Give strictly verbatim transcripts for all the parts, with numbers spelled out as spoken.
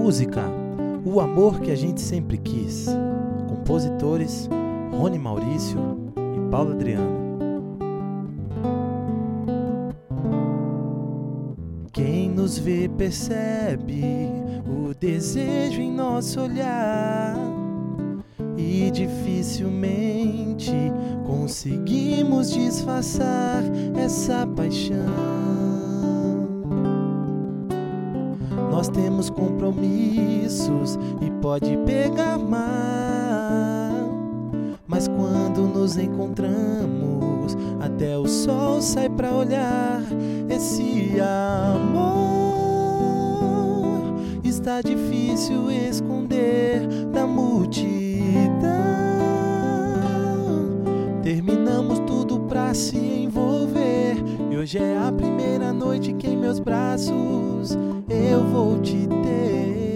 música O Amor que a Gente Sempre Quis. Compositores Rony Maurício e Paulo Adriano. Quem nos vê percebe o desejo em nosso olhar e dificilmente conseguimos disfarçar essa paixão. Nós temos compromissos e pode pegar mal, mas quando nos encontramos, até o sol sai pra olhar. Esse amor está difícil esconder da multidão. Terminamos tudo pra se envolver, e hoje é a primeira noite que em meus braços eu vou te ter.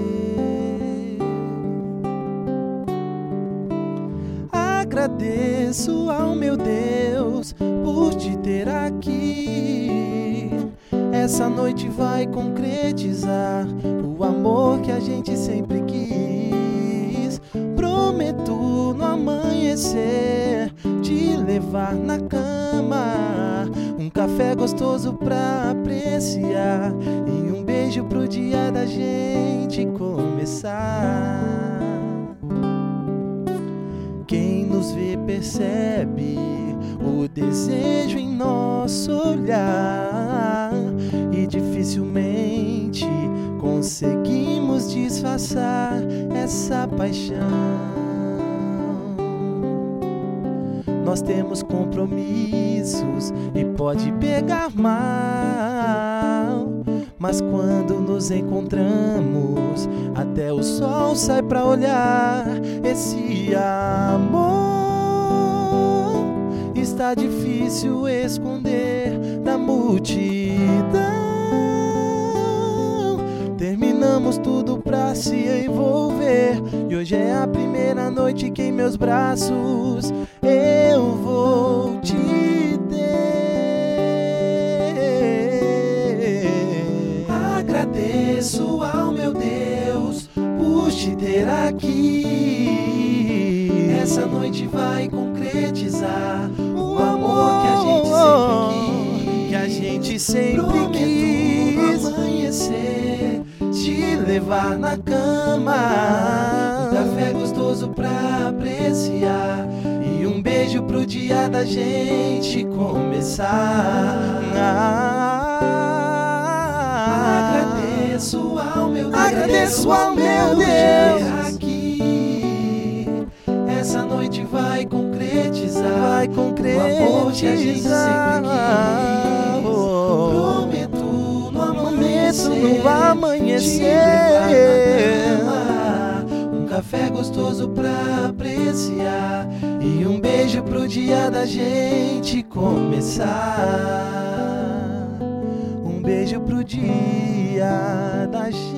Agradeço ao meu Deus por te ter aqui. Essa noite vai concretizar o amor que a gente sempre quis. Prometo no amanhecer te levar na cama, um café gostoso pra apreciar e um beijo pro dia da gente começar. Quem nos vê percebe o desejo em nosso olhar e dificilmente conseguimos disfarçar essa paixão. Nós temos compromissos e pode pegar mal, mas quando nos encontramos, até o sol sai pra olhar. Esse amor está difícil esconder da multidão. Terminamos tudo pra se envolver, e hoje é a primeira noite que em meus braços eu vou te ter. Agradeço ao meu Deus por te ter aqui. Essa noite vai concretizar o amor que a gente sempre quis. Que a gente sempre quis. No amanhecer te levar na cama, um café gostoso pra apreciar e um beijo pro dia da gente começar. Agradeço ao meu Deus, agradeço ao meu Deus aqui. Essa noite vai concretizar, vai concretizar o amor que a gente sempre quis. Prometo no amanhecer, no amanhecer um café gostoso pra apreciar e um beijo pro dia da gente começar. Um beijo pro dia da gente